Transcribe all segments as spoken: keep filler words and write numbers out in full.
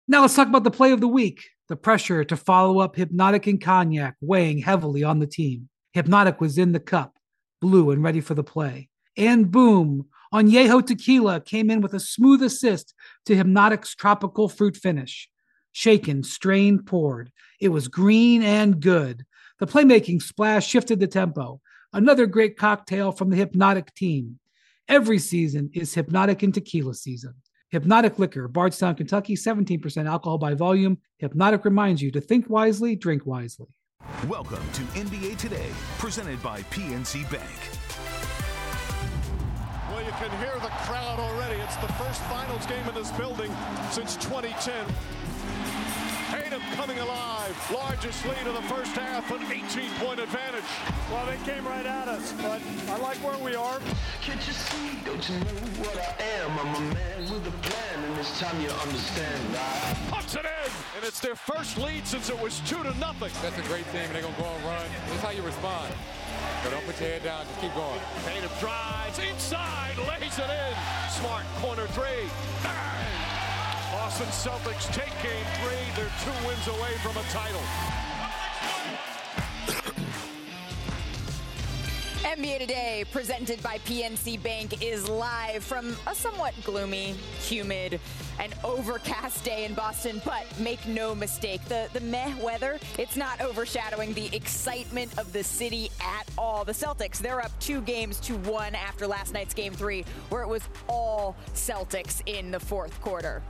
Now let's talk about the play of the week. The pressure to follow up Hypnotic and Cognac weighing heavily on the team. Hypnotic was in the cup, blue and ready for the play. And boom, Añejo Tequila came in with a smooth assist to Hypnotic's tropical fruit finish. Shaken, strained, poured. It was green and good. The playmaking splash shifted the tempo. Another great cocktail from the Hypnotic team. Every season is Hypnotic and Tequila season. Hypnotic Liquor, Bardstown, Kentucky, seventeen percent alcohol by volume. Hypnotic reminds you to think wisely, drink wisely. Welcome to N B A Today, presented by P N C Bank. Well, you can hear the crowd already. It's the first finals game in this building since twenty ten. Tatum coming alive. Largest lead of the first half, an eighteen-point advantage. Well, they came right at us, but I like where we are. Can't you see? Don't you know what I am? I'm a man with a plan, and this time you understand. I... Puts it in, and it's their first lead since it was two to nothing. That's a great team, and they're going to go and run. This is how you respond. But don't put your head down, just keep going. Tatum drives inside, lays it in. Smart corner three. Bang! Boston Celtics take game three. They're two wins away from a title. N B A Today, presented by P N C Bank, is live from a somewhat gloomy, humid, and overcast day in Boston. But make no mistake, the, the meh weather, it's not overshadowing the excitement of the city at all. The Celtics, they're up two games to one after last night's game three, where it was all Celtics in the fourth quarter.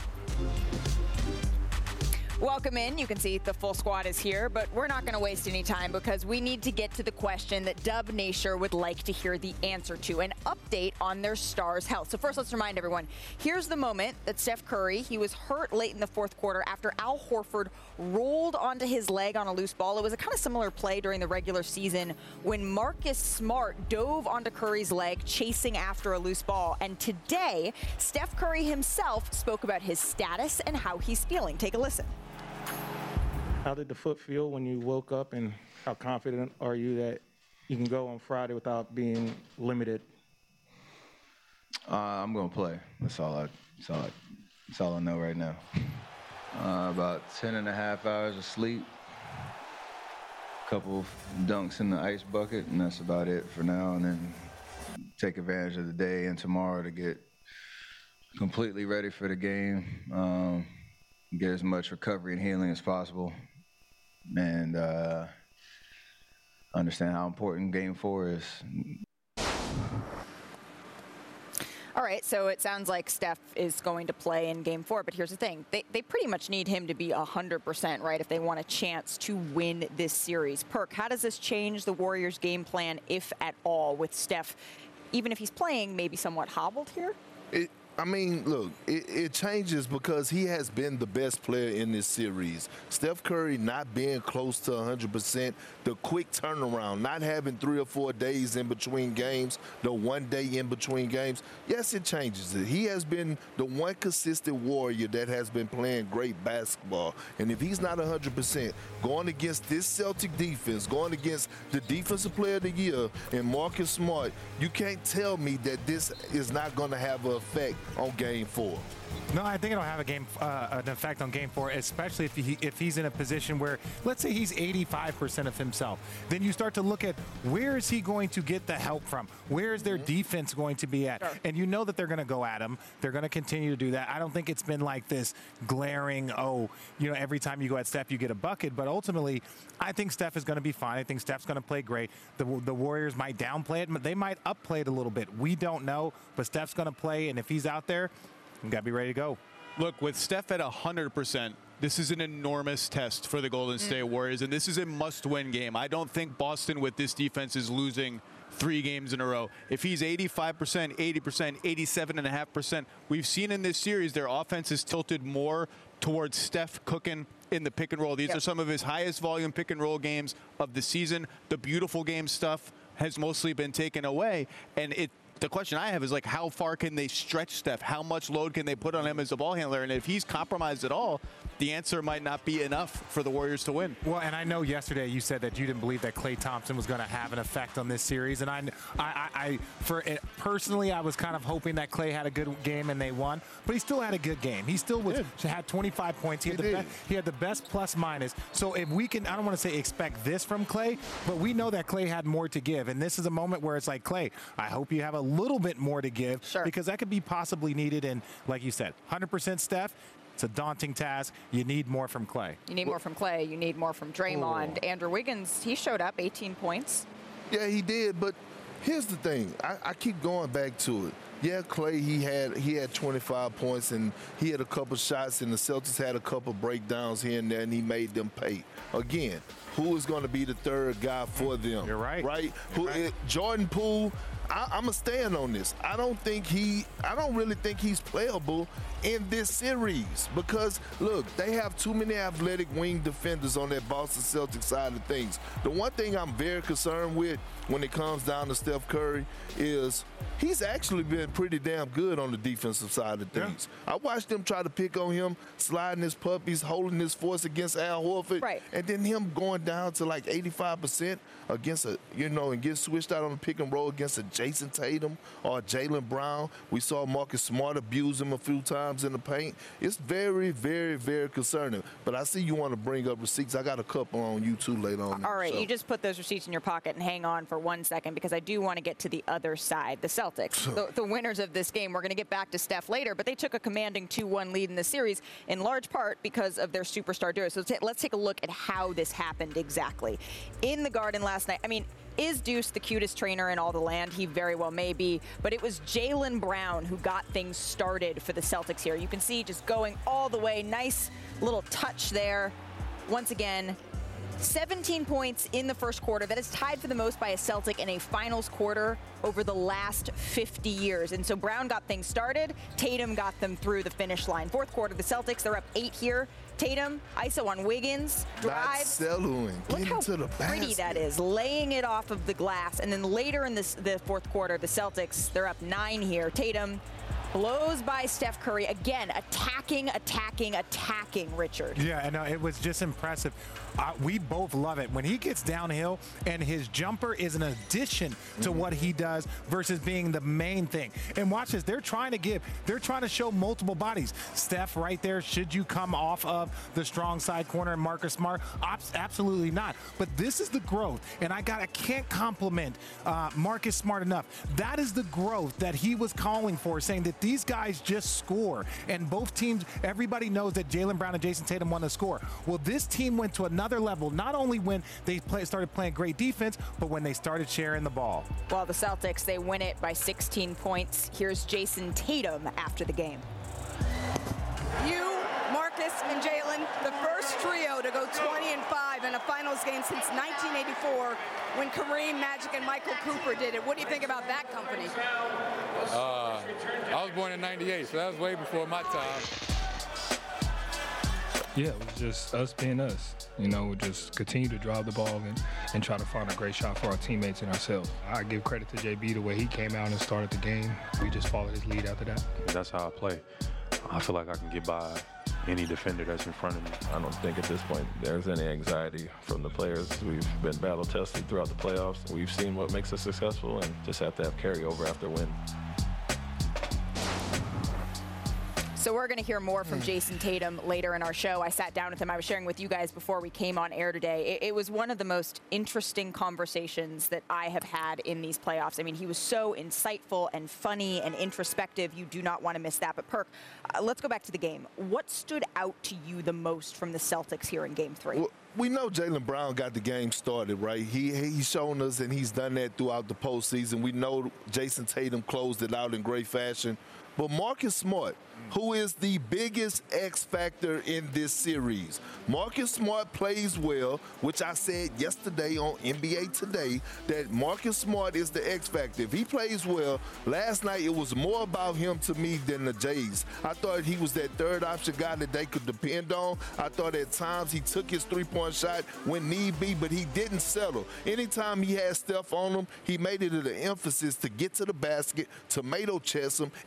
Welcome in. You can see the full squad is here, but we're not going to waste any time because we need to get to the question that Dub Nasher would like to hear the answer to, an update on their stars' health. So first, let's remind everyone, here's the moment that Steph Curry, he was hurt late in the fourth quarter after Al Horford rolled onto his leg on a loose ball. It was a kind of similar play during the regular season when Marcus Smart dove onto Curry's leg, chasing after a loose ball. And today, Steph Curry himself spoke about his status and how he's feeling. Take a listen. How did the foot feel when you woke up, and how confident are you that you can go on Friday without being limited? Uh, I'm gonna play. That's all I. That's all I, that's all I know right now. Uh, about ten and a half hours of sleep, a couple dunks in the ice bucket, and that's about it for now. And then take advantage of the day and tomorrow to get completely ready for the game. Um, get as much recovery and healing as possible, and uh, understand how important game four is. All right, so it sounds like Steph is going to play in game four, but here's the thing. They, they pretty much need him to be one hundred percent, right, if they want a chance to win this series. Perk, how does this change the Warriors' game plan, if at all, with Steph, even if he's playing, maybe somewhat hobbled here? It I mean, look, it, it changes because he has been the best player in this series. Steph Curry not being close to one hundred percent, the quick turnaround, not having three or four days in between games, the one day in between games. Yes, it changes it. He has been the one consistent Warrior that has been playing great basketball. And if he's not one hundred percent, going against this Celtic defense, going against the Defensive Player of the Year and Marcus Smart, you can't tell me that this is not going to have an effect on game four. No, I think it'll have a game, uh, an effect on game four, especially if he if he's in a position where, let's say he's eighty-five percent of himself. Then you start to look at where is he going to get the help from? Where is their mm-hmm. defense going to be at? Sure. And you know that they're going to go at him. They're going to continue to do that. I don't think it's been like this glaring, oh, you know, every time you go at Steph, you get a bucket. But ultimately, I think Steph is going to be fine. I think Steph's going to play great. The, the Warriors might downplay it, but they might upplay it a little bit. We don't know, but Steph's going to play, and if he's out there, you got to be ready to go. Look, with Steph at one hundred percent, this is an enormous test for the Golden State Warriors, and this is a must-win game. I don't think Boston, with this defense, is losing three games in a row. If he's eighty-five percent, eighty percent, eighty-seven point five percent, we've seen in this series their offense is tilted more towards Steph cooking in the pick and roll. These yep. are some of his highest volume pick and roll games of the season. The beautiful game stuff has mostly been taken away, and it the question I have is, like, how far can they stretch Steph? How much load can they put on him as a ball handler? And if he's compromised at all, the answer might not be enough for the Warriors to win. Well, and I know yesterday you said that you didn't believe that Klay Thompson was going to have an effect on this series, and I, I, I for it, personally, I was kind of hoping that Klay had a good game and they won, but he still had a good game. He still was had twenty-five points. He had, he, the be, he had the best plus minus. So if we can, I don't want to say expect this from Klay, but we know that Klay had more to give, and this is a moment where it's like, Klay, I hope you have a little bit more to give, sure. because that could be possibly needed. And like you said, one hundred percent Steph. It's a daunting task. You need more from Klay. You need more from Klay. You need more from Draymond. Oh. Andrew Wiggins, he showed up, eighteen points. Yeah, he did. But here's the thing. I, I keep going back to it. Yeah, Klay, he had he had twenty-five points, and he had a couple shots, and the Celtics had a couple breakdowns here and there, and he made them pay. Again, who is going to be the third guy for them? You're right. Right? You're Who, right. It, Jordan Poole, I, I'm going to stand on this. I don't think he – I don't really think he's playable in this series because, look, they have too many athletic wing defenders on that Boston Celtics side of things. The one thing I'm very concerned with when it comes down to Steph Curry is he's actually been pretty damn good on the defensive side of things. Yeah. I watched them try to pick on him, sliding his puppies, holding his force against Al Horford, right. and then him going down to like eighty-five percent against a, you know, and get switched out on the pick and roll against a Jason Tatum or Jaylen Brown. We saw Marcus Smart abuse him a few times in the paint. It's very, very, very concerning. But I see you want to bring up receipts. I got a couple on you too later on. All right, so. You just put those receipts in your pocket and hang on for one second because I do want to get to the other side, the Celtics, the, the winners of this game. We're going to get back to Steph later, but they took a commanding two one lead in the series in large part because of their superstar duo. So t- let's take a look at how this happened exactly. In the Garden last night, I mean, is Deuce the cutest trainer in all the land? He very well may be, but it was Jaylen Brown who got things started for the Celtics here. You can see just going all the way, nice little touch there. Once again, seventeen points in the first quarter. That is tied for the most by a Celtic in a finals quarter over the last fifty years. And so Brown got things started. Tatum got them through the finish line. Fourth quarter, the Celtics, they're up eight here. Tatum, I S O on Wiggins, drives. Settling. Look how to the pretty basket. that is, laying it off of the glass. And then later in this, the fourth quarter, the Celtics, they're up nine here. Tatum blows by Steph Curry. Again, attacking, attacking, attacking, Richard. Yeah, and uh, it was just impressive. Uh, we both love it. When he gets downhill and his jumper is an addition to mm-hmm. what he does versus being the main thing. And watch this. They're trying to give, they're trying to show multiple bodies. Steph right there, should you come off of the strong side corner and Marcus Smart? Ops, absolutely not. But this is the growth. And I got, I can't compliment uh, Marcus Smart enough. That is the growth that he was calling for, saying that these guys just score. And both teams, everybody knows that Jaylen Brown and Jason Tatum want to score. Well, this team went to another level, not only when they play, started playing great defense, but when they started sharing the ball. Well, the Celtics, they win it by sixteen points. Here's Jason Tatum after the game. You, Marcus, and Jaylen, the first trio to go twenty and five in a finals game since nineteen eighty-four when Kareem, Magic, and Michael Cooper did it. What do you think about that company? Uh, I was born in ninety-eight, so that was way before my time. Yeah, it was just us being us. You know, just continue to drive the ball and, and try to find a great shot for our teammates and ourselves. I give credit to J B the way he came out and started the game. We just followed his lead after that. That's how I play. I feel like I can get by any defender that's in front of me. I don't think at this point there's any anxiety from the players. We've been battle tested throughout the playoffs. We've seen what makes us successful and just have to have carryover after win. So we're going to hear more from Jason Tatum later in our show. I sat down with him. I was sharing with you guys before we came on air today. It, it was one of the most interesting conversations that I have had in these playoffs. I mean, he was so insightful and funny and introspective. You do not want to miss that. But Perk, uh, let's go back to the game. What stood out to you the most from the Celtics here in Game Three? Well, we know Jaylen Brown got the game started, right? He He's shown us, and he's done that throughout the postseason. We know Jason Tatum closed it out in great fashion. But Marcus Smart, who is the biggest X factor in this series. Marcus Smart plays well, which I said yesterday on N B A Today, that Marcus Smart is the X factor. If he plays well, last night it was more about him to me than the Jays. I thought he was that third option guy that they could depend on. I thought at times he took his three-point shot when need be, but he didn't settle. Anytime he had Steph on him, he made it an emphasis to get to the basket, tomato chest him, and get straight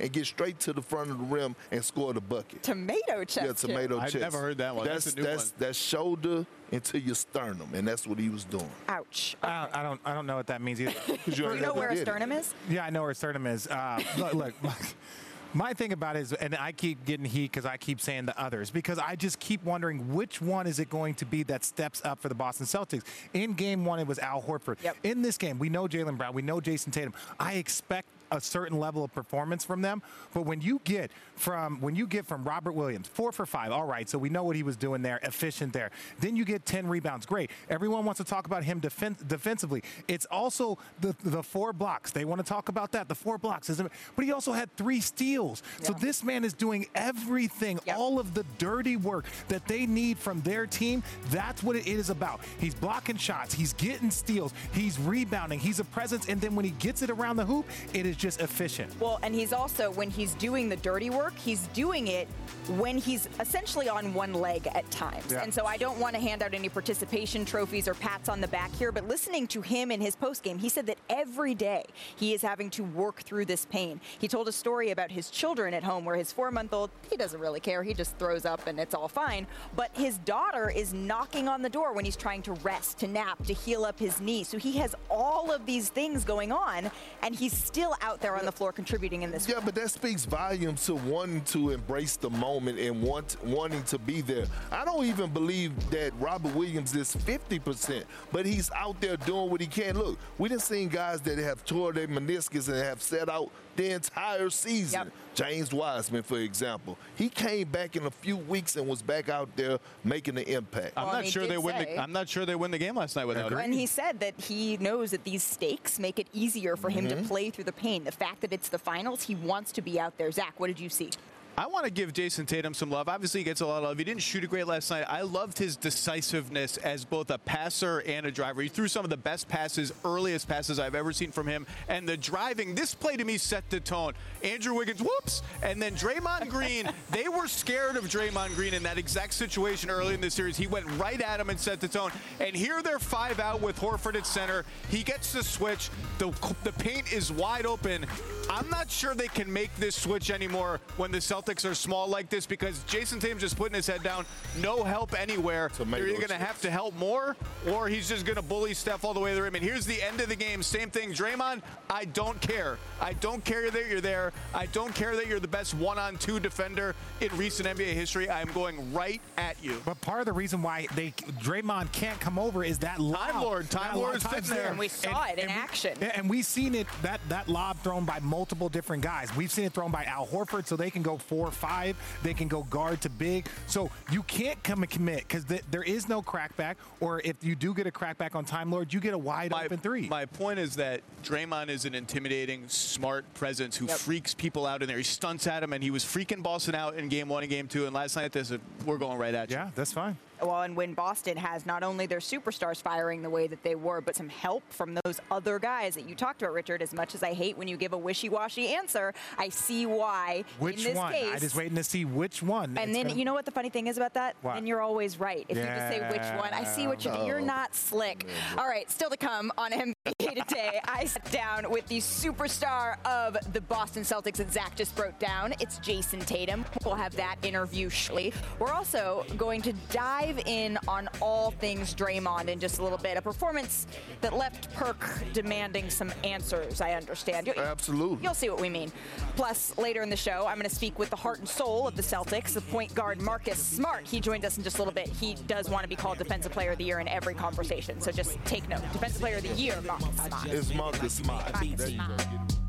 straight to the front of the rim and score the bucket. Tomato chest. Yeah, tomato I've chest. never heard that one. That's, That's a new that's, one. that's shoulder into your sternum, and that's what he was doing. Ouch. I don't, I don't, I don't know what that means either. you you know where a sternum it. is? Yeah, I know where a sternum is. Uh, look, look my, my thing about it is, and I keep getting heat because I keep saying the others, because I just keep wondering which one is it going to be that steps up for the Boston Celtics. In game one, it was Al Horford. Yep. In this game, we know Jaylen Brown, we know Jason Tatum. I expect a certain level of performance from them, but when you get from when you get from Robert Williams, four for five, all right, so we know what he was doing there, efficient there. Then you get ten rebounds, great. Everyone wants to talk about him defen- defensively. It's also the the four blocks. They want to talk about that, the four blocks. But he also had three steals. Yeah. So this man is doing everything, yep. all of the dirty work that they need from their team. That's what it is about. He's blocking shots, he's getting steals, he's rebounding, he's a presence, and then when he gets it around the hoop, it is just efficient. Well, and he's also, when he's doing the dirty work, he's doing it when he's essentially on one leg at times. Yeah. And so I don't want to hand out any participation trophies or pats on the back here, but listening to him in his postgame, he said that every day he is having to work through this pain. He told a story about his children at home where his four-month-old, he doesn't really care. He just throws up and it's all fine. But his daughter is knocking on the door when he's trying to rest, to nap, to heal up his knee. So he has all of these things going on, and he's still out there on the floor contributing in this Yeah, way. but that speaks volumes to wanting to embrace the moment and want wanting to be there. I don't even believe that Robert Williams is fifty percent, but he's out there doing what he can. Look, we done seen guys that have tore their meniscus and have set out the entire season. Yep. James Wiseman, for example. He came back in a few weeks and was back out there making an impact. I'm well, not sure they win the, I'm not sure they win the game last night without him. And he said that he knows that these stakes make it easier for him Mm-hmm. to play through the pain. The fact that it's the finals, he wants to be out there. Zach, what did you see? I want to give Jason Tatum some love. Obviously, he gets a lot of love. He didn't shoot it great last night. I loved his decisiveness as both a passer and a driver. He threw some of the best passes, earliest passes I've ever seen from him. And the driving, this play to me set the tone. Andrew Wiggins, whoops, and then Draymond Green. They were scared of Draymond Green in that exact situation early in the series. He went right at him and set the tone. And here they're five out with Horford at center. He gets the switch. The, the paint is wide open. I'm not sure they can make this switch anymore when the Celtics are small like this, because Jason Tatum's just putting his head down. No help anywhere. Tomato They're either going to have to help more, or he's just going to bully Steph all the way to the rim. And here's the end of the game. Same thing. Draymond, I don't care. I don't care that you're there. I don't care that you're the best one-on-two defender in recent N B A history. I'm going right at you. But part of the reason why they Draymond can't come over is that lob. Time Lord. Time Lord is sitting there. And we saw and, it in and action. We, and we've seen it, that, that lob thrown by multiple different guys. We've seen it thrown by Al Horford, so they can go four or five. They can go guard to big. So you can't come and commit, because the, there is no crackback, or if you do get a crackback on Time Lord, you get a wide my, open three. My point is that Draymond is an intimidating, smart presence who yep. freaks people out in there. He stunts at him, and he was freaking Boston out in game one and game two. And last night, this we're going right at you. Yeah, that's fine. Well, and when Boston has not only their superstars firing the way that they were, but some help from those other guys that you talked about, Richard, as much as I hate when you give a wishy-washy answer, I see why which in this one? case. I'm just waiting to see which one. And then, gonna... you know what the funny thing is about that? What? And you're always right. If yeah. you just say which one, I see what you're doing. You're not slick. All right, still to come on N B A Today, I sat down with the superstar of the Boston Celtics that Zach just broke down. It's Jason Tatum. We'll have that interview shortly. We're also going to dive in on all things Draymond in just a little bit. A performance that left Perk demanding some answers, I understand. You'll, Absolutely. You'll see what we mean. Plus, later in the show, I'm going to speak with the heart and soul of the Celtics, the point guard Marcus Smart. He joined us in just a little bit. He does want to be called Defensive Player of the Year in every conversation, so just take note. Defensive Player of the Year, Marcus Smart. It's Marcus Smart. Marcus Smart.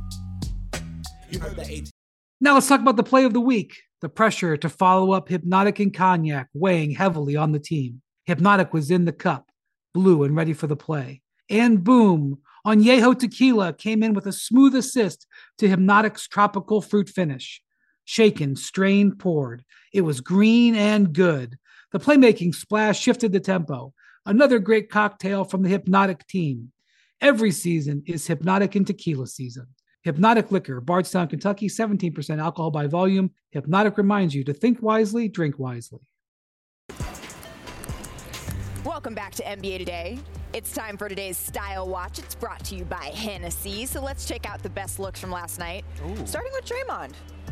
You heard the Now let's talk about the play of the week. The pressure to follow up Hypnotic and Cognac weighing heavily on the team. Hypnotic was in the cup, blue and ready for the play. And boom, Añejo Tequila came in with a smooth assist to Hypnotic's tropical fruit finish. Shaken, strained, poured. It was green and good. The playmaking splash shifted the tempo. Another great cocktail from the Hypnotic team. Every season is Hypnotic and Tequila season. Hypnotic Liquor, Bardstown, Kentucky, seventeen percent alcohol by volume. Hypnotic reminds you to think wisely, drink wisely. Welcome back to N B A Today. It's time for today's Style Watch. It's brought to you by Hennessy. So let's check out the best looks from last night. Ooh. Starting with Draymond.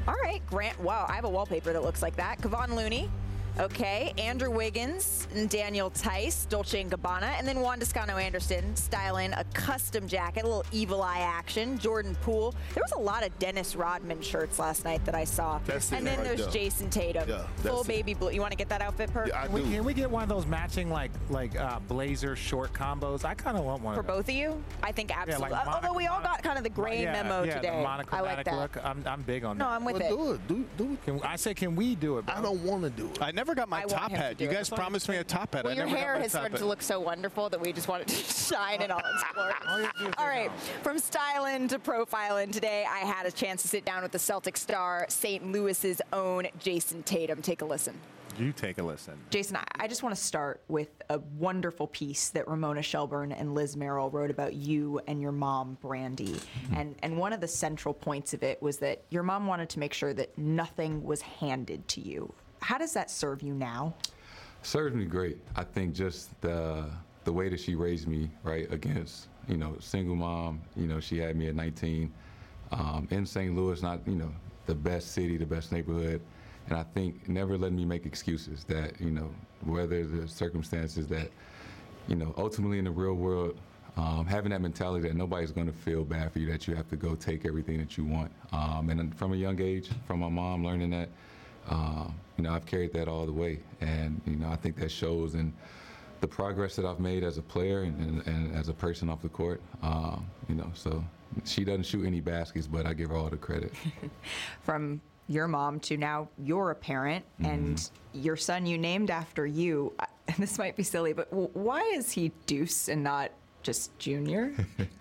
All right, Grant. Wow, I have a wallpaper that looks like that. Kevon Looney. Okay, Andrew Wiggins and Daniel Tice, Dolce and Gabbana, and then Juan Toscano-Anderson styling a custom jacket, a little evil eye action. Jordan Poole. There was a lot of Dennis Rodman shirts last night that I saw. That's and it then right there's there. Jason Tatum, Yeah, full that's baby blue. You want to get that outfit, Perk? Yeah, I We- do. Can we get one of those matching like like uh, blazer short combos? I kind of want one For of those. both of you? I think absolutely. like Although monoch- we all got kind of the gray yeah, memo yeah, today. The I monochromatic like that. look. I'm, I'm big on No, that. I'm with Well, it. do it. Do, do it. Can, I say, can we do it, bro? I don't want to do it. I never got my I want top him to hat. do You it. guys promised me a top hat. Well, I your never hair got my has top started hat. to look so wonderful that we just wanted to shine in all its glory. All you have to do is All take right, it off. from styling to profiling, today I had a chance to sit down with the Celtic star, Saint Louis's own Jason Tatum. Take a listen. You take a listen. Jason, I- I just want to start with a wonderful piece that Ramona Shelburne and Liz Merrill wrote about you and your mom, Brandy. And, and one of the central points of it was that your mom wanted to make sure that nothing was handed to you. How does that serve you now? Served me great. I think just the the way that she raised me, right, against, you know, single mom. You know, she had me at nineteen um, in Saint Louis, not, you know, the best city, the best neighborhood. And I think never letting me make excuses that, you know, whether the circumstances that, you know, ultimately in the real world, um, having that mentality that nobody's going to feel bad for you, that you have to go take everything that you want. Um, and from a young age, from my mom, learning that, um, you know, I've carried that all the way. And, you know, I think that shows in the progress that I've made as a player and, and, and as a person off the court. Um, you know, so she doesn't shoot any baskets, but I give her all the credit. From your mom to now you're a parent, and your son you named after you. I- And this might be silly, but w- why is he Deuce and not just Junior?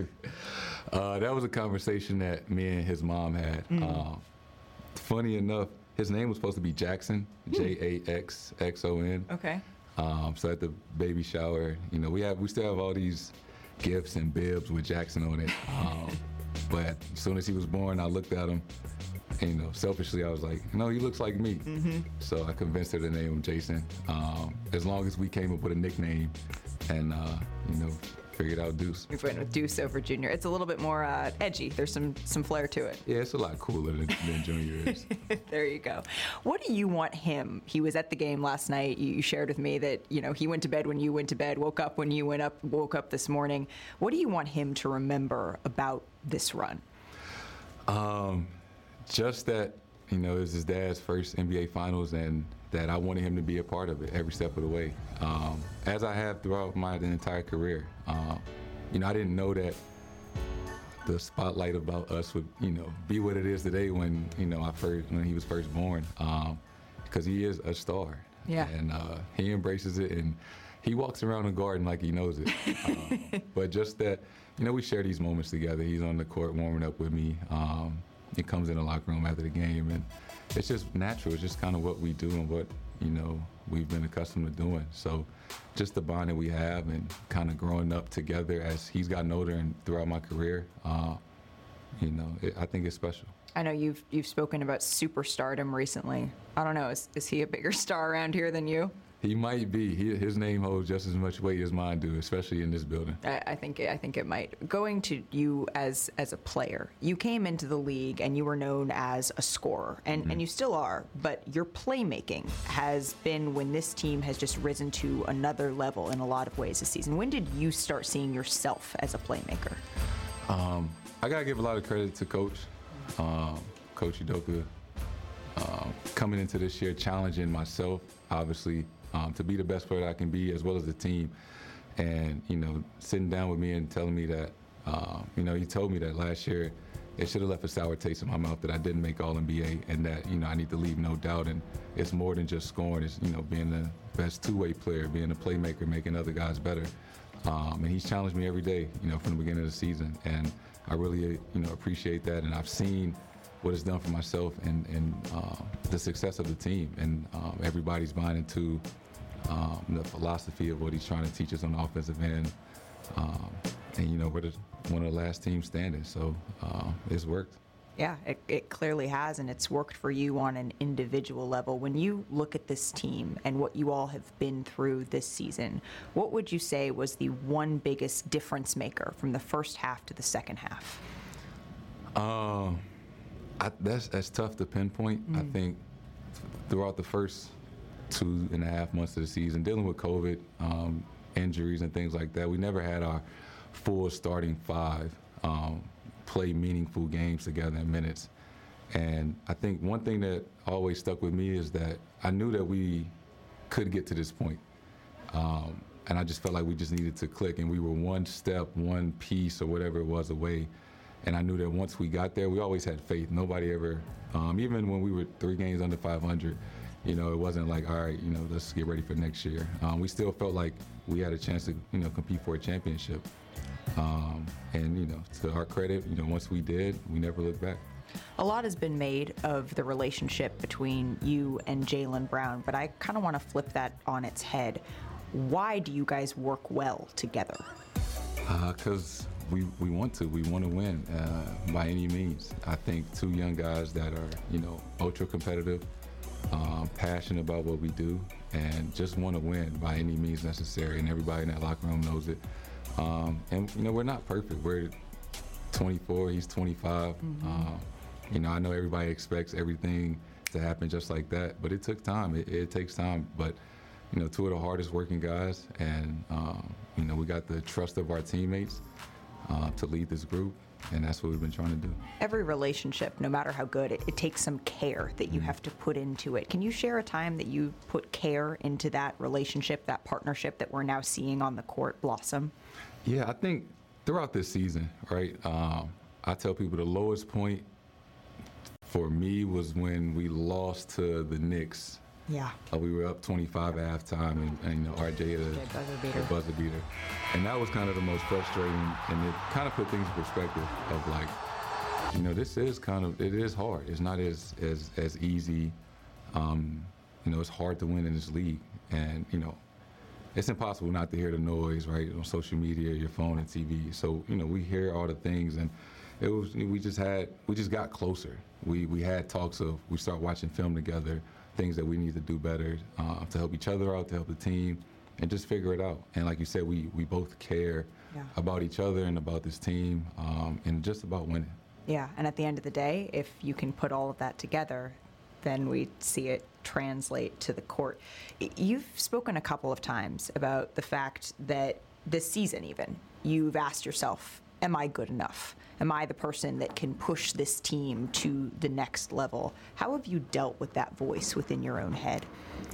Uh, that was a conversation that me and his mom had. Mm. Um, funny enough, his name was supposed to be Jackson, J A X X O N. Okay. Um, so at the baby shower, you know, we have we still have all these gifts and bibs with Jackson on it. Um, but as soon as he was born, I looked at him, and, you know, selfishly, I was like, no, he looks like me. Mm-hmm. So I convinced her to name him Jason. Um, as long as we came up with a nickname, and uh, you know, figured out Deuce. We went with Deuce over Junior. It's a little bit more uh, edgy. There's some some flair to it. Yeah, it's a lot cooler than, than Junior is. There you go. What do you want him? He was at the game last night. You you shared with me that, you know, he went to bed when you went to bed, woke up when you went up, woke up this morning. What do you want him to remember about this run? Um, just that, you know, it was his dad's first N B A Finals, and that I wanted him to be a part of it every step of the way, um, as I have throughout my entire career. Um, you know, I didn't know that the spotlight about us would, you know, be what it is today when, you know, I first when he was first born, because he is a star. Yeah. And uh, he embraces it, and he walks around the garden like he knows it. um, but just that, you know, we share these moments together. He's on the court warming up with me. Um, he comes in the locker room after the game, and it's just natural. It's just kind of what we do and what, you know, we've been accustomed to doing. So just the bond that we have and kind of growing up together as he's gotten older and throughout my career, uh, you know, it, I think it's special. I know you've you've spoken about superstardom recently. I don't know, is, is he a bigger star around here than you? He might be. He, his name holds just as much weight as mine do, especially in this building. I, I think I think it might. Going to you as as a player, you came into the league and you were known as a scorer, and, Mm-hmm. and you still are. But your playmaking has been when this team has just risen to another level in a lot of ways this season. When did you start seeing yourself as a playmaker? Um, I gotta give a lot of credit to Coach, um, Coach Udoka, um, coming into this year, challenging myself, obviously, um, to be the best player that I can be, as well as the team. And, you know, sitting down with me and telling me that, um, you know, he told me that last year it should have left a sour taste in my mouth that I didn't make All N B A, and that, you know, I need to leave no doubt. And it's more than just scoring. It's, you know, being the best two-way player, being a playmaker, making other guys better. Um, and he's challenged me every day, you know, from the beginning of the season. And I really, you know, appreciate that. And I've seen what it's done for myself and, and uh, the success of the team. And um, everybody's buying into um, the philosophy of what he's trying to teach us on the offensive end. Um, and, you know, we're the, one of the last teams standing. So uh, it's worked. Yeah, it, it clearly has, and it's worked for you on an individual level. When you look at this team and what you all have been through this season, what would you say was the one biggest difference maker from the first half to the second half? Um, I, that's that's tough to pinpoint. Mm. I think throughout the first two and a half months of the season, dealing with COVID, um, injuries and things like that, we never had our full starting five um, play meaningful games together in minutes. And I think one thing that always stuck with me is that I knew that we could get to this point. Um, and I just felt like we just needed to click, and we were one step, one piece or whatever it was away. And I knew that once we got there, we always had faith. Nobody ever, um, even when we were three games under five hundred, you know, it wasn't like, all right, you know, let's get ready for next year. Um, we still felt like we had a chance to, you know, compete for a championship. Um, and, you know, to our credit, you know, once we did, we never looked back. A lot has been made of the relationship between you and Jaylen Brown, but I kind of want to flip that on its head. Why do you guys work well together? Because uh, we, we want to. We want to win uh, by any means. I think two young guys that are, you know, ultra competitive, um, passionate about what we do, and just want to win by any means necessary. And everybody in that locker room knows it. Um, and, you know, we're not perfect. We're twenty-four, he's twenty-five. Mm-hmm. um, you know, I know everybody expects everything to happen just like that, but it took time. It, it takes time. But, you know, two of the hardest working guys, and, um, you know, we got the trust of our teammates uh, to lead this group, and that's what we've been trying to do. Every relationship, no matter how good, it, it takes some care that you mm-hmm. have to put into it. Can you share a time that you put care into that relationship, that partnership that we're now seeing on the court blossom? Yeah, I think throughout this season, right, um, I tell people the lowest point for me was when we lost to the Knicks. Yeah. Uh, we were up twenty-five at halftime, and, and you know, R J had a, buzzer beater. a buzzer beater. And that was kind of the most frustrating, and it kind of put things in perspective of like, you know, this is kind of, it is hard. It's not as as, as easy. Um, you know, it's hard to win in this league. And, you know, it's impossible not to hear the noise, right, on social media, your phone and T V. So, you know, we hear all the things, and it was, we just had, we just got closer. We we had talks of, we start watching film together, things that we need to do better uh, to help each other out, to help the team, and just figure it out. And like you said, we, we both care yeah. about each other and about this team, um, and just about winning. Yeah, and at the end of the day, if you can put all of that together, then we see it translate to the court. You've spoken a couple of times about the fact that this season even, you've asked yourself, am I good enough? Am I the person that can push this team to the next level? How have you dealt with that voice within your own head?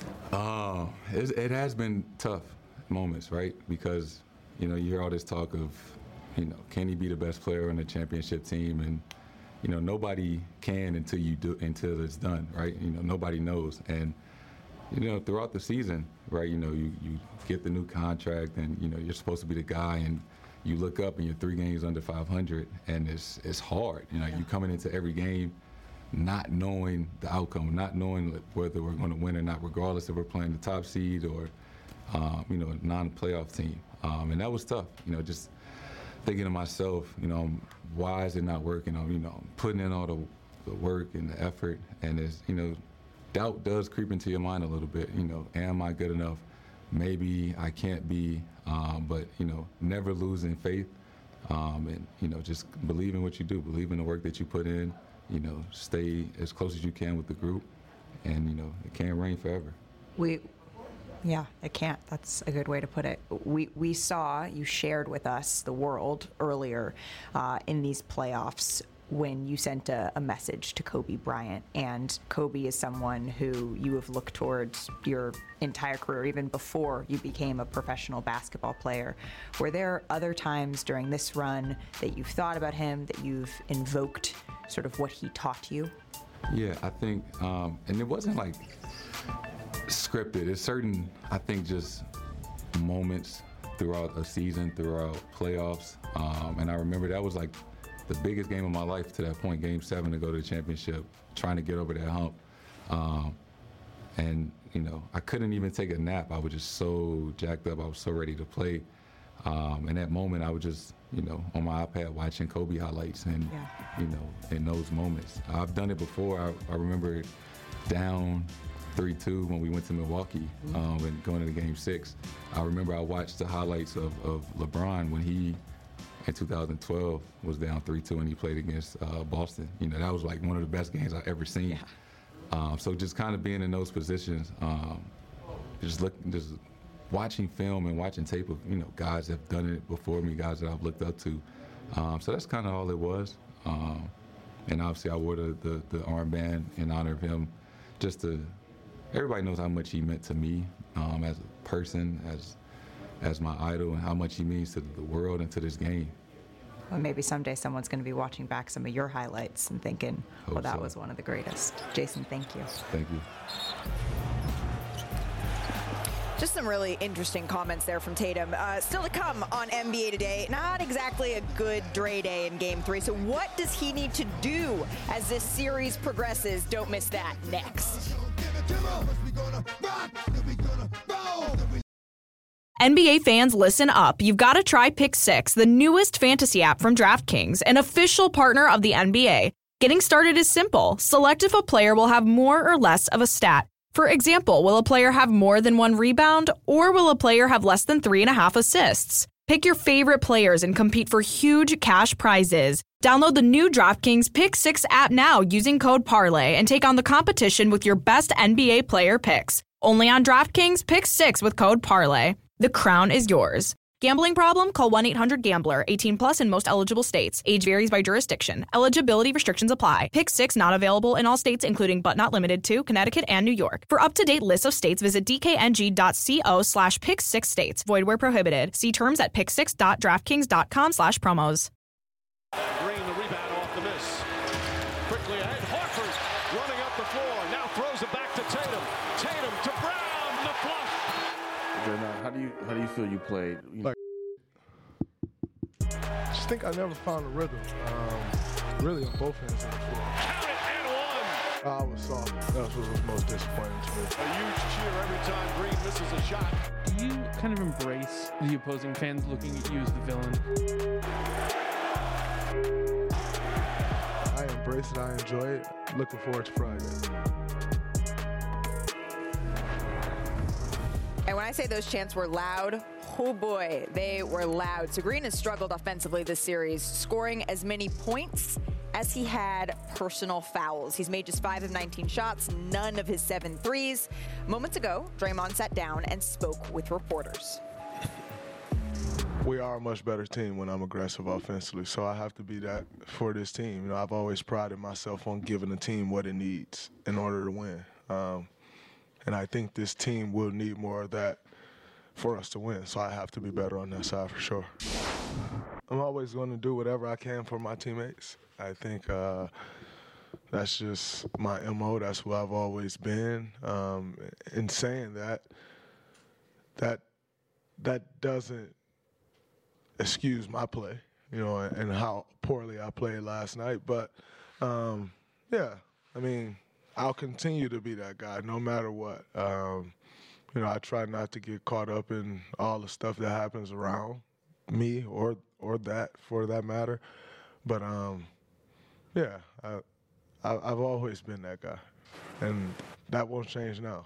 Uh, it, it has been tough moments, right? Because, you know, you hear all this talk of, you know, can he be the best player on the championship team? And, you know, nobody can until you do, until it's done, right? You know, nobody knows. And, you know, throughout the season, right, you know, you, you get the new contract, and, you know, you're supposed to be the guy, and you look up and you're three games under five hundred, and it's it's hard. You know, yeah. you're coming into every game not knowing the outcome, not knowing whether we're going to win or not, regardless if we're playing the top seed or, um, you know, a non-playoff team. Um, and that was tough, you know, just thinking to myself, you know, why is it not working? I'm, you know, putting in all the, the work and the effort, and it's, you know, doubt does creep into your mind a little bit. You know, am I good enough? Maybe I can't be, um, but, you know, never losing faith, um, and, you know, just believe in what you do, believe in the work that you put in, you know, stay as close as you can with the group, and, you know, it can't rain forever. We, yeah, it can't. That's a good way to put it. We we saw, you shared with us, the world, earlier uh, in these playoffs, when you sent a, a message to Kobe Bryant. And Kobe is someone who you have looked towards your entire career, even before you became a professional basketball player. Were there other times during this run that you've thought about him, that you've invoked sort of what he taught you? Yeah, I think, um, and it wasn't like scripted. It's certain, I think, just moments throughout a season, throughout playoffs. Um, and I remember that was like the biggest game of my life to that point, game seven to go to the championship, trying to get over that hump. Um, and, you know, I couldn't even take a nap. I was just so jacked up. I was so ready to play. Um, in that moment, I was just, you know, on my iPad watching Kobe highlights, and, yeah. you know, in those moments. I've done it before. I, I remember down three two when we went to Milwaukee, um, and going into game six. I remember I watched the highlights of, of LeBron when he in two thousand twelve was down three two and he played against uh, Boston. You know, that was like one of the best games I've ever seen. Yeah. Um, so just kind of being in those positions, um, just looking, just watching film and watching tape of, you know, guys that have done it before me, guys that I've looked up to. Um, so that's kind of all it was. Um, and obviously I wore the, the, the armband in honor of him just to, everybody knows how much he meant to me um, as a person, as as my idol, and how much he means to the world and to this game. Well, maybe someday someone's going to be watching back some of your highlights and thinking, Hope well, that so. was one of the greatest. Jason, thank you. Thank you. Just some really interesting comments there from Tatum. Uh, still to come on N B A Today. Not exactly a good Dre day in Game three. So what does he need to do as this series progresses? Don't miss that next. N B A fans, listen up. You've got to try Pick Six, the newest fantasy app from DraftKings, an official partner of the N B A. Getting started is simple. Select if a player will have more or less of a stat. For example, will a player have more than one rebound, or will a player have less than three and a half assists? Pick your favorite players and compete for huge cash prizes. Download the new DraftKings Pick Six app now using code Parlay and take on the competition with your best N B A player picks. Only on DraftKings Pick Six with code Parlay. The crown is yours. Gambling problem? Call one eight hundred gambler. eighteen plus in most eligible states. Age varies by jurisdiction. Eligibility restrictions apply. Pick Six not available in all states, including but not limited to Connecticut and New York. For up-to-date lists of states, visit dkng.co slash pick six states. Void where prohibited. See terms at pick six dot draftkings dot com slash promos. Green, the rebound off the miss. Quickly ahead, Horford running up the floor. Now throws it back to Tatum. Tatum to Brown, the flush. Draymond, how do you how do you feel you played? You like, I just think I never found a rhythm. Um, really on both ends of the floor. Count it and one. I was soft. That's what was most disappointing to me. A huge cheer every time Green misses a shot. Do you kind of embrace the opposing fans looking at you as the villain? I embrace it. I enjoy it. Looking forward to Friday. And when I say those chants were loud, oh boy, they were loud. So Green has struggled offensively this series, scoring as many points as he had personal fouls. He's made just five of nineteen shots, none of his seven threes. Moments ago, Draymond sat down and spoke with reporters. We are a much better team when I'm aggressive offensively, so I have to be that for this team. You know, I've always prided myself on giving the team what it needs in order to win. Um, And I think this team will need more of that for us to win. So I have to be better on that side for sure. I'm always going to do whatever I can for my teammates. I think uh, that's just my M O. That's who I've always been. Um, in saying that, that that doesn't excuse my play, you know, and, and how poorly I played last night. But, um, yeah, I mean, I'll continue to be that guy no matter what. Um, you know, I try not to get caught up in all the stuff that happens around me or or that for that matter. But, um, yeah, I, I, I've always been that guy, and that won't change now.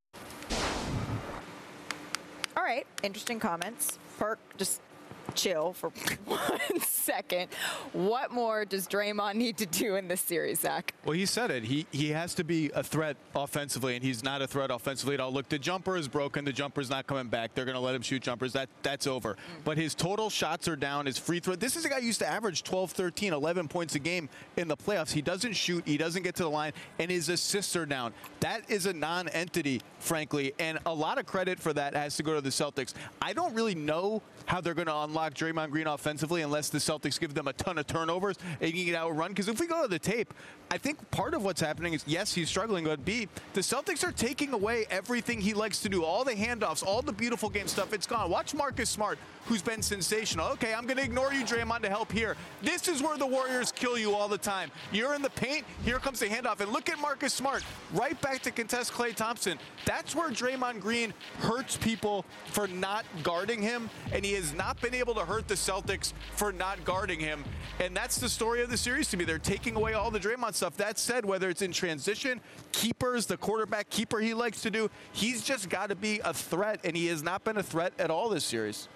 All right, interesting comments. Perk, just chill for one second. What more does Draymond need to do in this series, Zach? Well, he said it. He he has to be a threat offensively, and he's not a threat offensively at all. Look, the jumper is broken. The jumper's not coming back. They're going to let him shoot jumpers. That That's over. Mm. But his total shots are down. His free throw. This is a guy who used to average twelve, thirteen, eleven points a game in the playoffs. He doesn't shoot. He doesn't get to the line, and his assists are down. That is a non-entity, frankly, and a lot of credit for that has to go to the Celtics. I don't really know how they're going to unlock Draymond Green offensively unless the Celtics give them a ton of turnovers and he can get outrun. Because if we go to the tape, I think part of what's happening is, yes, he's struggling, but B, the Celtics are taking away everything he likes to do. All the handoffs, all the beautiful game stuff, it's gone. Watch Marcus Smart, who's been sensational. Okay, I'm going to ignore you, Draymond, to help here. This is where the Warriors kill you all the time. You're in the paint, here comes the handoff. And look at Marcus Smart, right back to contest Klay Thompson. That's where Draymond Green hurts people for not guarding him, and he has not been able to hurt the Celtics for not guarding him. And that's the story of the series to me. They're taking away all the Draymond stuff. That said, whether it's in transition, keepers, the quarterback keeper he likes to do, he's just got to be a threat, and he has not been a threat at all this series.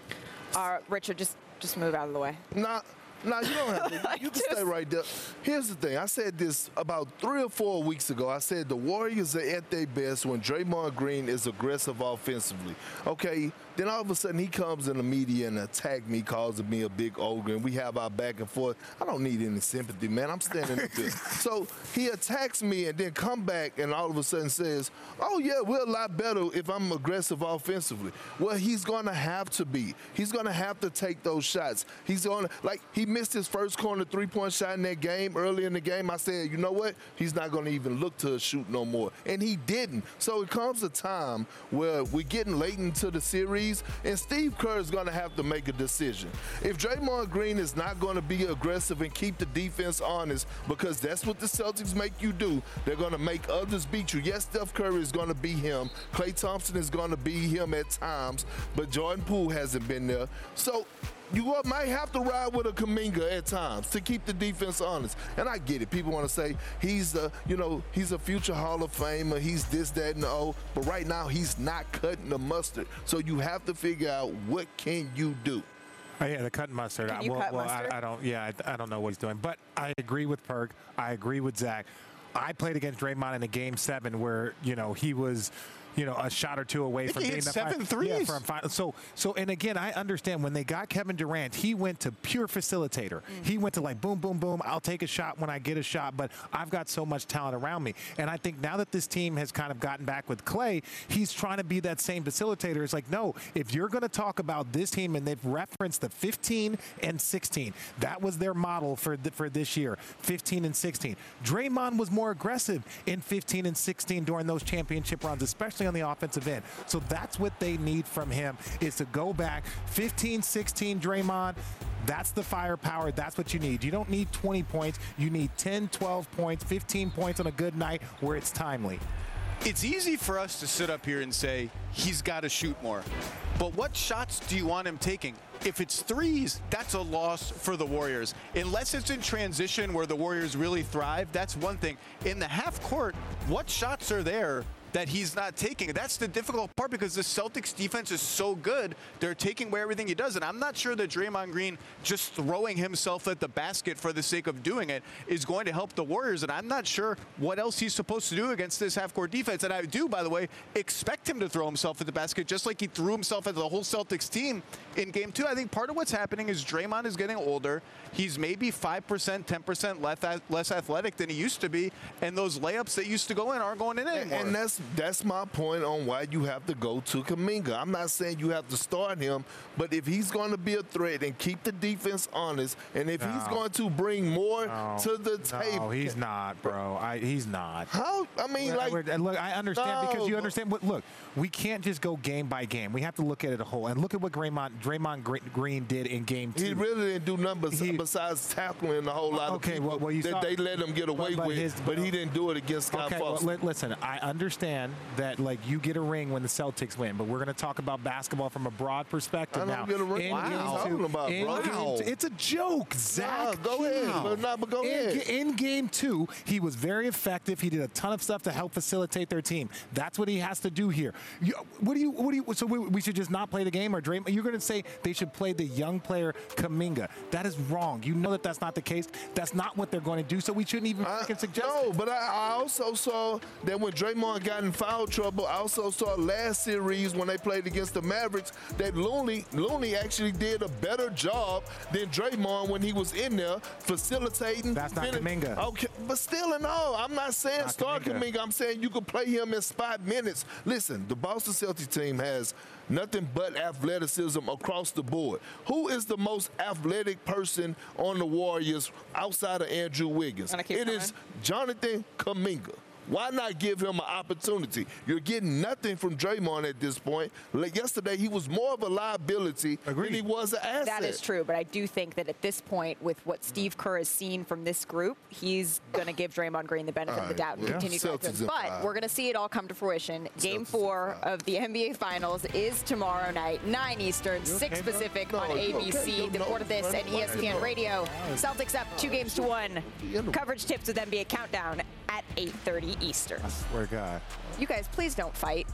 Uh, Richard, just just move out of the way. Nah. No, you don't have to. You can stay right there. Here's the thing. I said this about three or four weeks ago. I said the Warriors are at their best when Draymond Green is aggressive offensively. Okay, then all of a sudden he comes in the media and attack me, calling me a big ogre, and we have our back and forth. I don't need any sympathy, man. I'm standing up there. So he attacks me and then come back and all of a sudden says, oh, yeah, we're a lot better if I'm aggressive offensively. Well, he's going to have to be. He's going to have to take those shots. He's going to, like, he missed his first corner three-point shot in that game. Early in the game, I said, you know what? He's not going to even look to shoot no more. And he didn't. So it comes a time where we're getting late into the series, and Steve Kerr is going to have to make a decision. If Draymond Green is not going to be aggressive and keep the defense honest, because that's what the Celtics make you do, they're going to make others beat you. Yes, Steph Curry is going to be him. Klay Thompson is going to be him at times, but Jordan Poole hasn't been there. So you might have to ride with a Kuminga at times to keep the defense honest. And I get it. People want to say he's a, you know, he's a future Hall of Famer. He's this, that, and the O. But right now he's not cutting the mustard. So you have to figure out what can you do. Oh, yeah, the cut and mustard. Can you well, cut well mustard? I, I don't. Yeah, I, I don't know what he's doing. But I agree with Perk. I agree with Zach. I played against Draymond in a game seven where you know he was. You know, a shot or two away from he being hit the seven final, threes. Yeah, from final. So, so, and again, I understand when they got Kevin Durant, he went to pure facilitator. Mm. He went to like boom, boom, boom. I'll take a shot when I get a shot, but I've got so much talent around me. And I think now that this team has kind of gotten back with Klay, he's trying to be that same facilitator. It's like, no, if you're going to talk about this team, and they've referenced the fifteen and sixteen, that was their model for the, for this year, fifteen and sixteen. Draymond was more aggressive in fifteen and sixteen during those championship runs, especially on the offensive end. So that's what they need from him, is to go back fifteen sixteen Draymond. That's the firepower. That's what you need. You don't need twenty points. You need ten, twelve points, fifteen points on a good night where it's timely. It's easy for us to sit up here and say he's got to shoot more. But what shots do you want him taking? If it's threes, that's a loss for the Warriors. Unless it's in transition where the Warriors really thrive, that's one thing. In the half court, what shots are there that he's not taking? That's the difficult part, because the Celtics defense is so good. They're taking away everything he does. And I'm not sure that Draymond Green just throwing himself at the basket for the sake of doing it is going to help the Warriors. And I'm not sure what else he's supposed to do against this half-court defense. And I do, by the way, expect him to throw himself at the basket just like he threw himself at the whole Celtics team in game two. I think part of what's happening is Draymond is getting older. He's maybe five percent, ten percent less athletic than he used to be. And those layups that used to go in aren't going in anymore. And that's That's my point on why you have to go to Kuminga. I'm not saying you have to start him, but if he's going to be a threat and keep the defense honest, and if no. he's going to bring more no. to the table. No, he's not, bro. I, he's not. How? I mean, like. And look, I understand no, because you understand. What, look, we can't just go game by game. We have to look at it a whole. And look at what Draymond, Draymond Green did in game two. He really didn't do nothing he, besides tackling a whole lot okay, of people well, well, you that saw, they let him get away but, but with, his, but he didn't do it against Scott okay, Foster. Well, listen, I understand that, like, you get a ring when the Celtics win, but we're going to talk about basketball from a broad perspective I now. don't get a ring. In Wow. game talking two, about, in bro? game Wow. two, it's a joke, Zach. Nah, go ahead. But, nah, but go in, ahead. In game two, he was very effective. He did a ton of stuff to help facilitate their team. That's what he has to do here. You, what do you? What do you? So we, we should just not play the game, or Draymond? You're going to say they should play the young player Kuminga? That is wrong. You know that that's not the case. That's not what they're going to do. So we shouldn't even I, suggest. No, it. but I, I also saw that when Draymond got in foul trouble, I also saw last series when they played against the Mavericks that Looney Looney actually did a better job than Draymond when he was in there facilitating. That's not Kuminga. Okay, but still and all, I'm not saying Not start Kuminga. Kuminga. I'm saying you can play him in spot minutes. Listen, the Boston Celtics team has nothing but athleticism across the board. Who is the most athletic person on the Warriors outside of Andrew Wiggins? It coming? is Jonathan Kuminga. Why not give him an opportunity? You're getting nothing from Draymond at this point. Like yesterday, he was more of a liability Agreed. than he was an asset. That is true, but I do think that at this point, with what Steve Kerr has seen from this group, he's going to give Draymond Green the benefit All of the doubt and right, continue yeah. to. Celtics But we're going to see it all come to fruition. Game four of the N B A Finals is tomorrow night, nine Eastern, six okay, Pacific no, on no, A B C. okay, no, Deportes no, and E S P N no. Radio. Celtics up two games to one. Coverage tips with N B A Countdown at eight thirty Eastern. I swear to God. You guys, please don't fight.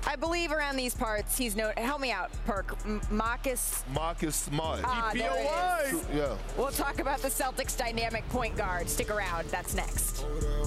I believe around these parts, he's known. Help me out, Perk. M- Marcus. Marcus Smart. Ah, there it is. Yeah. We'll talk about the Celtics' dynamic point guard. Stick around. That's next.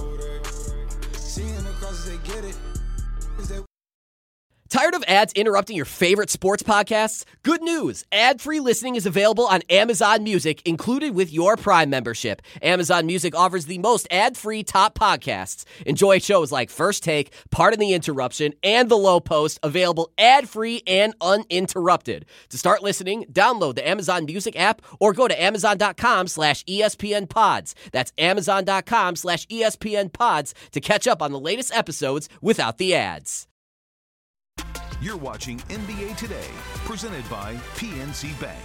Tired of ads interrupting your favorite sports podcasts? Good news! Ad-free listening is available on Amazon Music, included with your Prime membership. Amazon Music offers the most ad-free top podcasts. Enjoy shows like First Take, Pardon the Interruption, and The Low Post, available ad-free and uninterrupted. To start listening, download the Amazon Music app or go to amazon.com slash ESPN pods. That's amazon.com slash ESPN pods to catch up on the latest episodes without the ads. You're watching N B A Today, presented by P N C Bank.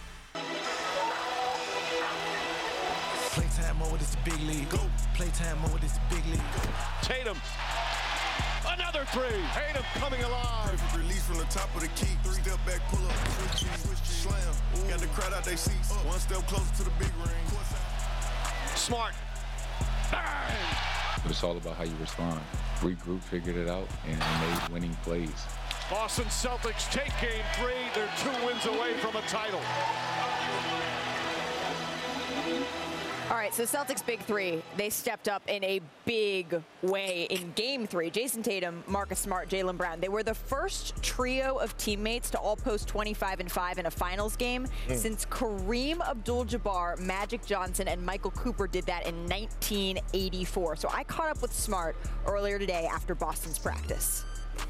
Playtime mode is the big league. Go. Playtime mode is the big league. Go. Tatum. Another three. Tatum coming alive. Perfect release from the top of the key. Three step back, pull up, switch cheese, switch cheese. Slam. Ooh. Got the crowd out they seats. Up. One step closer to the big ring. Smart. Bang. It's all about how you respond. Regroup, figured it out, and made winning plays. Boston Celtics take game three. They're two wins away from a title. All right, so Celtics big three, they stepped up in a big way in game three. Jason Tatum, Marcus Smart, Jaylen Brown, they were the first trio of teammates to all post twenty-five and five in a finals game mm. since Kareem Abdul-Jabbar, Magic Johnson, and Michael Cooper did that in nineteen eighty-four. So I caught up with Smart earlier today after Boston's practice.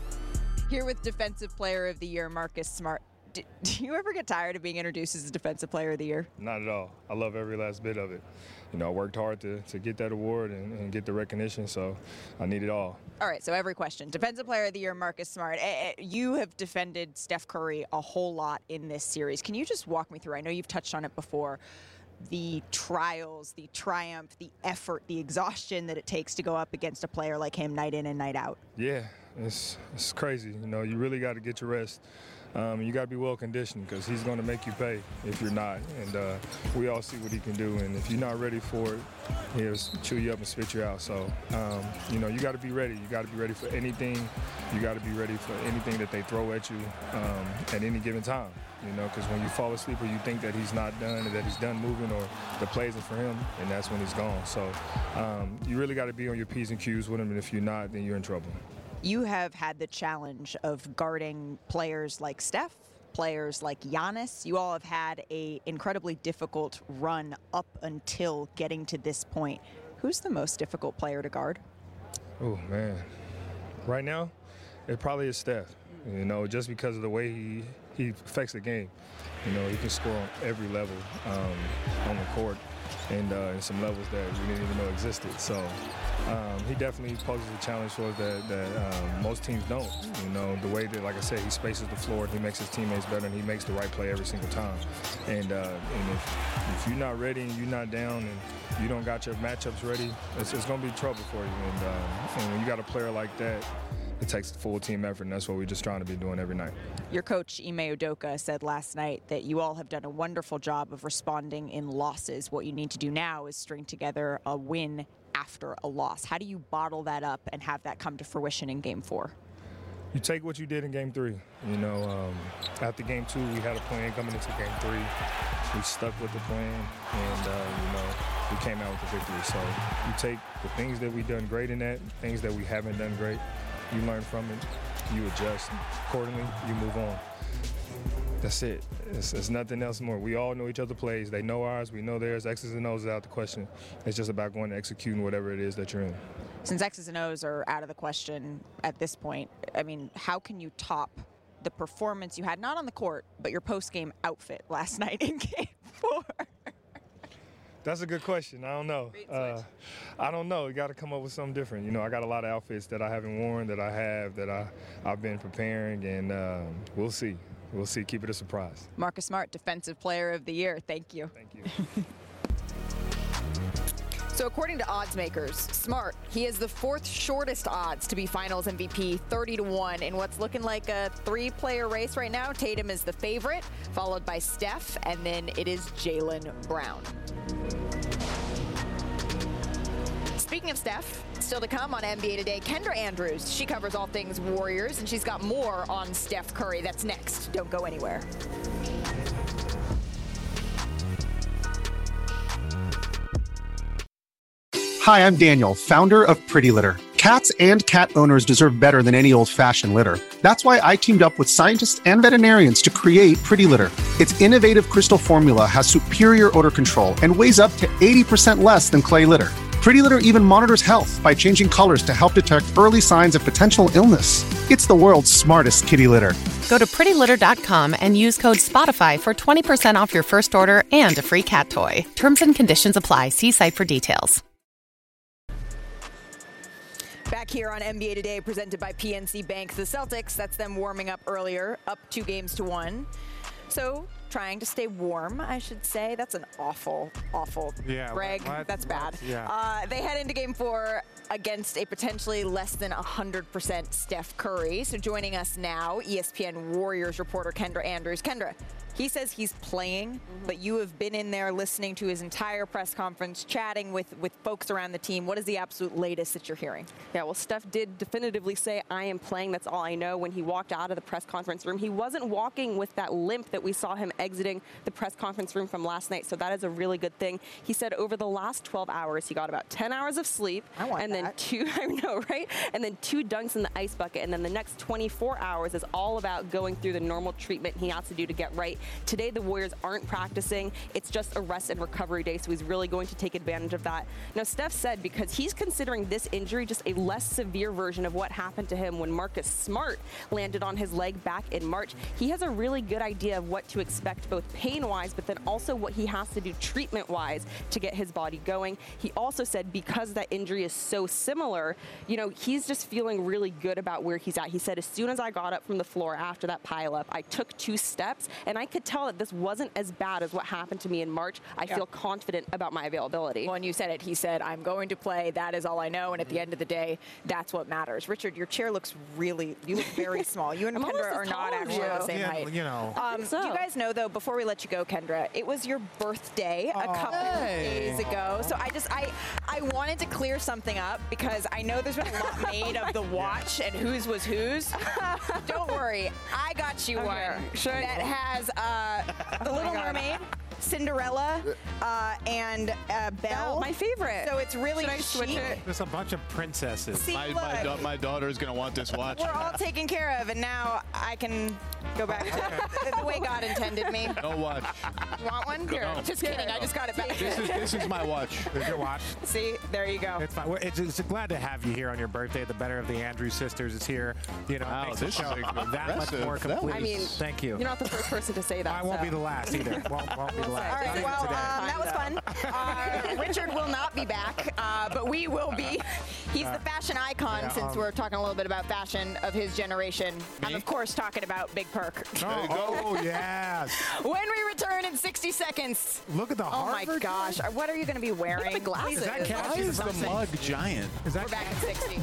Here with Defensive Player of the Year, Marcus Smart. Do, do you ever get tired of being introduced as the Defensive Player of the Year? Not at all. I love every last bit of it. You know, I worked hard to, to get that award and, and get the recognition, so I need it all. All right, so every question. Defensive Player of the Year, Marcus Smart. You have defended Steph Curry a whole lot in this series. Can you just walk me through? I know you've touched on it before. The trials, the triumph, the effort, the exhaustion that it takes to go up against a player like him night in and night out. Yeah, it's, it's crazy. You know, you really got to get your rest. Um, you got to be well conditioned because he's going to make you pay if you're not. And uh, we all see what he can do. And if you're not ready for it, he'll chew you up and spit you out. So, um, you know, you got to be ready. You got to be ready for anything. You got to be ready for anything that they throw at you um, at any given time. You know, because when you fall asleep or you think that he's not done or that he's done moving or the play isn't for him, and that's when he's gone. So um, you really got to be on your P's and Q's with him. And if you're not, then you're in trouble. You have had the challenge of guarding players like Steph, players like Giannis. You all have had a incredibly difficult run up until getting to this point. Who's the most difficult player to guard? Oh, man. Right now, it probably is Steph. You know, just because of the way he, he affects the game. You know, he can score on every level um, on the court and uh, in some levels that we didn't even know existed. So um, he definitely poses a challenge for us that, that um, most teams don't. You know, the way that, like I said, he spaces the floor, he makes his teammates better, and he makes the right play every single time. And, uh, and if, if you're not ready and you're not down and you don't got your matchups ready, it's, it's going to be trouble for you. And, um, and when you got a player like that, it takes full team effort, and that's what we're just trying to be doing every night. Your coach, Ime Udoka, said last night that you all have done a wonderful job of responding in losses. What you need to do now is string together a win after a loss. How do you bottle that up and have that come to fruition in game four? You take what you did in game three. You know, um, after game two, we had a plan coming into game three. We stuck with the plan, and, uh, you know, we came out with the victory. So you take the things that we've done great in that, things that we haven't done great, you learn from it, you adjust accordingly, you move on. That's it. It's, it's nothing else more. We all know each other plays. They know ours, we know theirs. X's and O's is out the question. It's just about going to executing whatever it is that you're in. Since X's and O's are out of the question at this point, I mean, how can you top the performance you had, not on the court, but your post-game outfit last night in game four? That's a good question. I don't know. Uh, I don't know. You got to come up with something different. You know, I got a lot of outfits that I haven't worn, that I have, that I, I've been preparing, and um, we'll see. We'll see. Keep it a surprise. Marcus Smart, Defensive Player of the Year. Thank you. Thank you. So according to odds makers, Smart, he has the fourth shortest odds to be Finals M V P, thirty to one, in what's looking like a three-player race right now. Tatum is the favorite, followed by Steph, and then it is Jaylen Brown. Speaking of Steph, still to come on N B A Today, Kendra Andrews. She covers all things Warriors, and she's got more on Steph Curry. That's next. Don't go anywhere. Hi, I'm Daniel, founder of Pretty Litter. Cats and cat owners deserve better than any old-fashioned litter. That's why I teamed up with scientists and veterinarians to create Pretty Litter. Its innovative crystal formula has superior odor control and weighs up to eighty percent less than clay litter. Pretty Litter even monitors health by changing colors to help detect early signs of potential illness. It's the world's smartest kitty litter. Go to pretty litter dot com and use code SPOTIFY for twenty percent off your first order and a free cat toy. Terms and conditions apply. See site for details. Back here on N B A Today, presented by P N C Bank. The Celtics, that's them warming up earlier, up two games to one. So trying to stay warm, I should say. That's an awful, awful yeah, Greg. What, that's bad. Yeah. Uh, they head into game four against a potentially less than one hundred percent Steph Curry. So joining us now, E S P N Warriors reporter Kendra Andrews. Kendra, he says he's playing, mm-hmm. but you have been in there listening to his entire press conference, chatting with, with folks around the team. What is the absolute latest that you're hearing? Yeah, well, Steph did definitively say, I am playing. That's all I know. When he walked out of the press conference room, he wasn't walking with that limp that we saw him exiting the press conference room from last night. So that is a really good thing. He said over the last twelve hours, he got about ten hours of sleep. I want and that. then two, I know, right? And then two dunks in the ice bucket. And then the next twenty-four hours is all about going through the normal treatment he has to do to get right. Today, the Warriors aren't practicing. It's just a rest and recovery day, so he's really going to take advantage of that. Now, Steph said because he's considering this injury just a less severe version of what happened to him when Marcus Smart landed on his leg back in March, he has a really good idea of what to expect both pain-wise, but then also what he has to do treatment-wise to get his body going. He also said because that injury is so similar, you know, he's just feeling really good about where he's at. He said, as soon as I got up from the floor after that pileup, I took two steps, and I could tell that this wasn't as bad as what happened to me in March. I yeah. feel confident about my availability. Well, and you said it. He said, I'm going to play. That is all I know. And at the end of the day, that's what matters. Richard, your chair looks really, you look very small. You and Kendra are not actually the same yeah, height. You know. Um, so. Do you guys know, though, before we let you go, Kendra, it was your birthday a oh, couple hey. of days ago. So I just, I, I wanted to clear something up because I know there's been a lot made of the watch and whose was whose. Don't worry. I got you okay. one sure. that has uh, the Little oh Mermaid, Cinderella, uh, and uh, Belle. Oh, my favorite. So it's really Should I switch chic. it? There's a bunch of princesses. See, My, look, my, da- my daughter is going to want this watch. we're all taken care of, and now I can go back to the way God intended me. No watch. You want one? Here, No. just kidding. I just got it back. This is, this is my watch. There's your watch. See, there you go. It's fine. We're, it's, it's glad to have you here on your birthday. The better of the Andrews sisters is here. You know, Wow, it makes this the show is that much more impressive. That complete. I mean, thank you. You're not the first person to say that. I won't so. be the last either. won't, won't be the last. All right, Not well, even today. um, that was fun. Uh, Richard will not be back, uh, but we will be. He's the fashion icon, yeah, since um, we're talking a little bit about fashion of his generation. Me? I'm, of course, talking about Big Perk. Oh, oh, yes. When we return in sixty seconds. Look at the Oh, my Harvard gosh. Uh, What are you going to be wearing? the glasses. Is that Why catchy? is the mug giant? Is that We're back in sixty.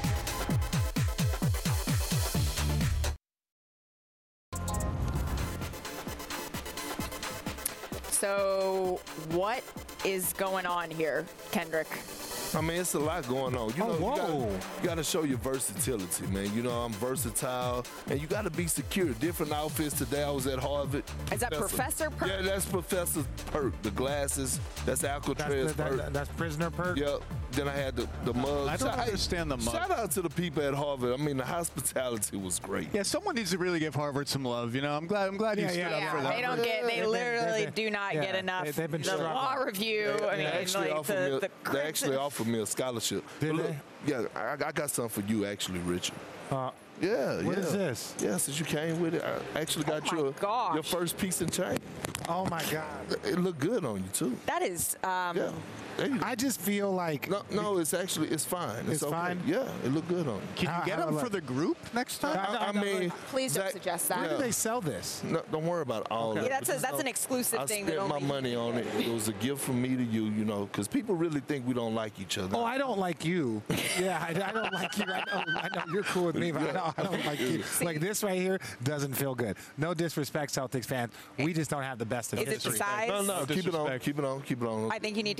So, what is going on here, Kendrick? I mean, it's a lot going on. You Oh, know, whoa. you gotta, you gotta show your versatility, man. You know, I'm versatile, and you gotta be secure. Different outfits today. I was at Harvard. Is that Professor Perk? Yeah, that's Professor Perk. The glasses. That's Alcatraz that's, that, Perk. that, that's prisoner perk? Yep. Then I had the, the mug. I don't Shout- understand the mug. Shout out to the people at Harvard. I mean, the hospitality was great. Yeah, someone needs to really give Harvard some love. You know, I'm glad. I'm glad you Yeah, stood yeah, up Yeah, for that. they don't get. They They've been- literally they've been- do not yeah, get enough. they- they've been the struggling. law review. They, I they mean, actually like offered the, me. A, the they actually offered me a scholarship. Did But look, they? Yeah, I, I got something for you, actually, Richard. Uh, Yeah, What yeah. is this? Yeah, since you came with it, I actually got Oh my your gosh. your first piece and chain. oh, my God. It looked good on you too. That is. Um, Yeah. There you go. I just feel like. No, no, it's actually it's fine. It's, It's okay. fine? Yeah, it looked good on you. Can How- you get how them do I for look? the group next time? I- I, I I- mean, Please don't Zach- suggest that. Where do yeah. they sell this? No, don't worry about all Okay. that. Yeah, that's a- But, that's you an exclusive I thing that spent my only- money on it. It was a gift from me to you, you know, because people really think we don't like each other. Oh, I don't like you. Yeah, I, I don't like you. I know, I know you're cool with me, but I don't, I don't like you. Like this right here doesn't feel good. No disrespect, Celtics fans. We just don't have the best of Is it the history. size? No, no, No keep it on, disrespect. keep it on, keep it on. I think you need to keep it on.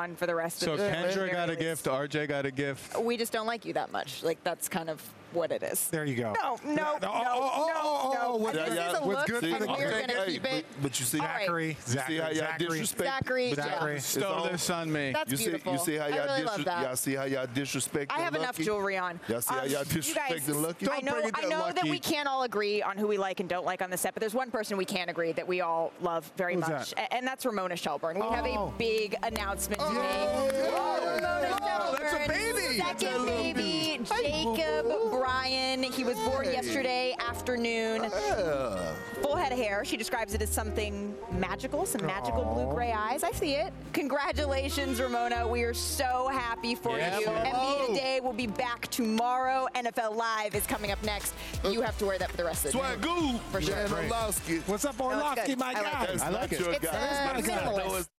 on for the rest so of the Kendra got a series. gift, R J got a gift. We just don't like you that much. Like, that's kind of what it is. There you go. No, no, no, no, no. what- This yeah, is a what's look, good and for the we're game? going to Hey, keep it. but, but you see, All right. Zachary, you see Zachary, how y'all Zachary. disrespect. Zachary, but yeah. y'all- Stow it's this on me. That's you see, beautiful. you see how I y'all, really love disres- that. y'all see how y'all disrespecting I have enough Lucky? jewelry on. Y'all see how Um, y'all you guys, disrespecting Lucky? I know, bring it I that know that Lucky. we can't all agree on who we like and don't like on the set, but there's one person we can agree that we all love very Who's much, that? a- and that's Ramona Shelburne. We have a Oh. big announcement to Oh, make. yeah. Ramona Oh, that's a Shelburne, baby. That's a second little baby, baby. Jacob Bryan. He was born Hey. yesterday afternoon. Yeah. Full head of hair. She describes it as something magical, some magical blue-gray eyes. I see it. Congratulations, Ramona. We are so happy for Yeah, you. man. N B A Today will be back tomorrow. N F L Live is coming up next. You have to wear that for the rest of the day. Swagoo. For sure. Dan Orlovsky. What's up, No, it's Orlovsky, good. my I like guy? it. That's I like not it. your It's guy. uh, That's not- minimalist. no, it's